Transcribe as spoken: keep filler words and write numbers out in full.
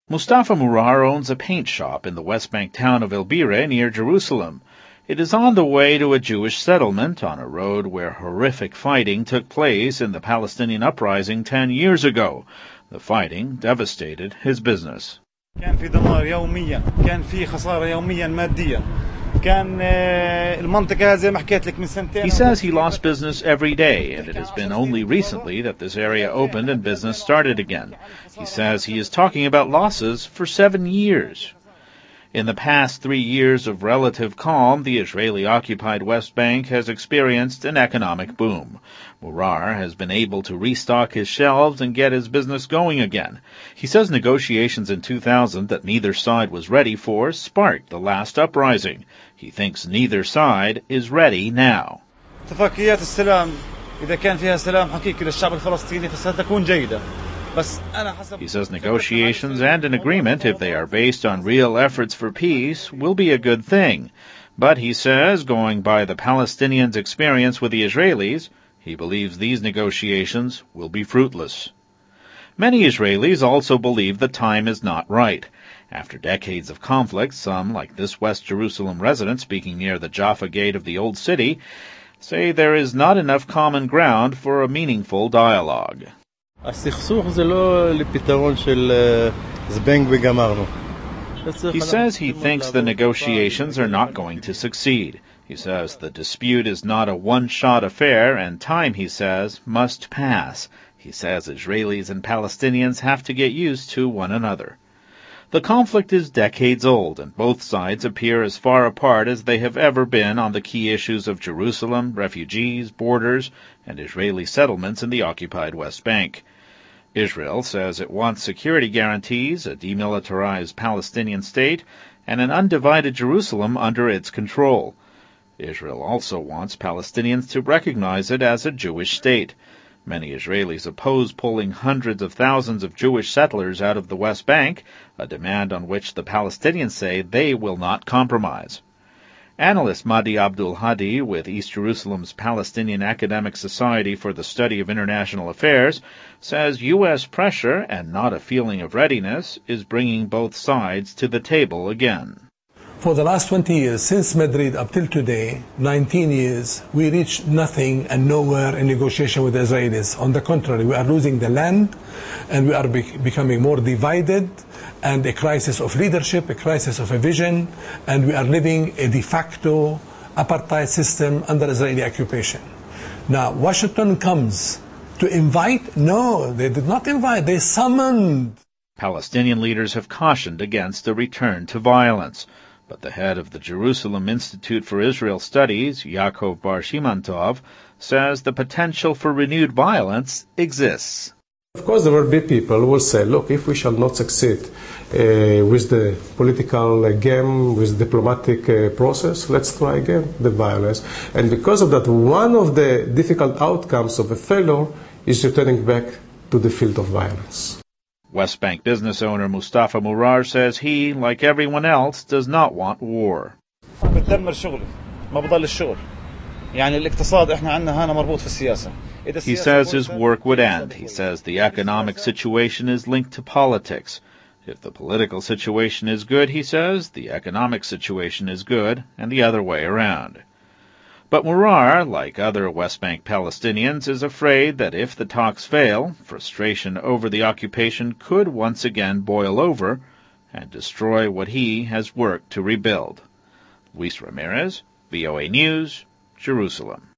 Mustafa Murar owns a paint shop in the West Bank town of Elbireh near Jerusalem. It is on the way to a Jewish settlement on a road where horrific fighting took place in the Palestinian uprising ten years ago. The fighting devastated his business. كان في دمار يوميا، كان في خسارة يوميا ماديا. كان المنطقة زي ما حكيت لك من سنتين. He says he lost business every day, and it has been only recently that this area opened and business started again. He says he is talking about losses for seven years. In the past three years of relative calm, the Israeli-occupied West Bank has experienced an economic boom. Murar has been able to restock his shelves and get his business going again. He says negotiations in two thousand that neither side was ready for sparked the last uprising. He thinks neither side is ready now. اتفاقيات السلام إذا كان فيها سلام حقيقي للشعب الفلسطيني فستكون جيدة. He says negotiations and an agreement, if they are based on real efforts for peace, will be a good thing. But he says, going by the Palestinians' experience with the Israelis, he believes these negotiations will be fruitless. Many Israelis also believe the time is not right. After decades of conflict, some, like this West Jerusalem resident speaking near the Jaffa gate of the Old City, say there is not enough common ground for a meaningful dialogue. הסכסוך זה לא לפתרון של זבנג וגמרנו. He says he thinks the negotiations are not going to succeed. He says the dispute is not a one-shot affair, and time, he says, must pass. He says Israelis and Palestinians have to get used to one another. The conflict is decades old, and both sides appear as far apart as they have ever been on the key issues of Jerusalem, refugees, borders, and Israeli settlements in the occupied West Bank. Israel says it wants security guarantees, a demilitarized Palestinian state, and an undivided Jerusalem under its control. Israel also wants Palestinians to recognize it as a Jewish state. Many Israelis oppose pulling hundreds of thousands of Jewish settlers out of the West Bank, a demand on which the Palestinians say they will not compromise. Analyst Mahdi Abdul Hadi with East Jerusalem's Palestinian Academic Society for the Study of International Affairs says U S pressure and not a feeling of readiness is bringing both sides to the table again. For the last twenty years, since Madrid up till today, nineteen years, we reached nothing and nowhere in negotiation with the Israelis. On the contrary, we are losing the land and we are be- becoming more divided, and a crisis of leadership, a crisis of a vision, and we are living a de facto apartheid system under Israeli occupation. Now, Washington comes to invite? No, they did not invite, they summoned. Palestinian leaders have cautioned against a return to violence. But the head of the Jerusalem Institute for Israel Studies, Yaakov Bar Shimantov, says the potential for renewed violence exists. Of course, there will be people who will say, look, if we shall not succeed uh, with the political uh, game, with diplomatic uh, process, let's try again the violence. And because of that, one of the difficult outcomes of a failure is returning back to the field of violence. West Bank business owner Mustafa Murar says he, like everyone else, does not want war. He says his work would end. He says the economic situation is linked to politics. If the political situation is good, he says, the economic situation is good, and the other way around. But Murar, like other West Bank Palestinians, is afraid that if the talks fail, frustration over the occupation could once again boil over and destroy what he has worked to rebuild. Luis Ramirez, V O A News, Jerusalem.